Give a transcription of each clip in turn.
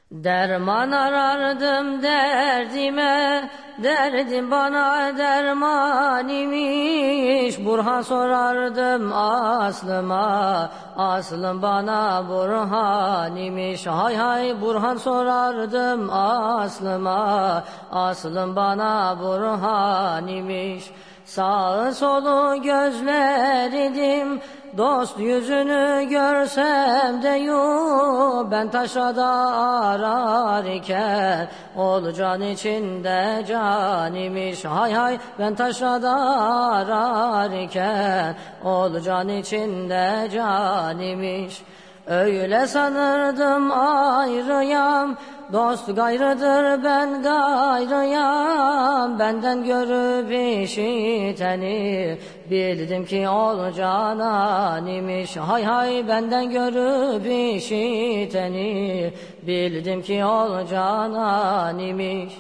Derman arardım derdime, derdim bana derman imiş. Burhan sorardım aslıma, aslım bana burhan imiş. Hay hay Burhan sorardım aslıma, aslım bana burhan imiş. Sağı solu gözleridim, dost yüzünü görsem de yok. Ben taşrada ararken ol can içinde can imiş. Hay hay ben taşrada ararken ol can içinde can imiş. Öyle sanırdım ayrıyam, dost gayrıdır ben gayrıyam. Benden görüp işiteni bildim ki ol canan imiş. Hay hay benden görüp işiteni bildim ki ol canan imiş.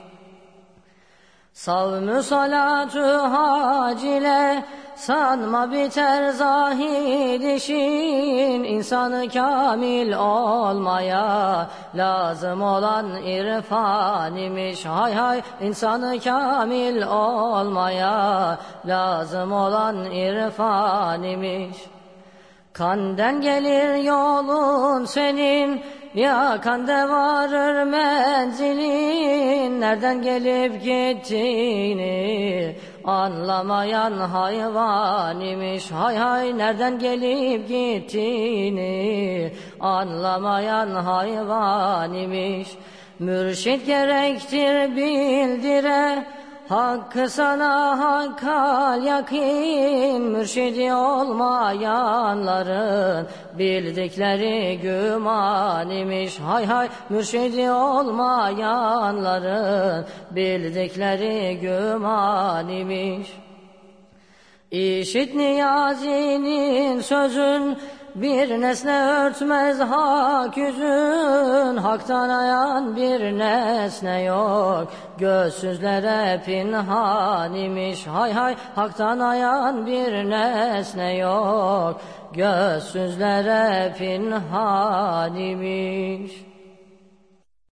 Savmü salatü hacile sanma biter zahid işin. İnsanı kamil olmaya lazım olan irfan imiş. Hay hay insanı kamil olmaya lazım olan irfan imiş. Kanden gelir yolun senin, ya kande varır menzilin. Nereden gelip gittiğini anlamayan hayvan imiş. Hay hay nereden gelip gittiğini anlamayan hayvan imiş. Mürşit gerektir bildire, hakkı sana hakkal yakin. Mürşidi olmayanların bildikleri güman imiş. Hay hay mürşidi olmayanların bildikleri güman imiş. İşit Niyazi'nin sözün, bir nesne örtmez hak yüzün. Haktan ayan bir nesne yok, gözsüzlere pinhan imiş. Hay hay haktan ayan bir nesne yok, gözsüzlere pinhan imiş.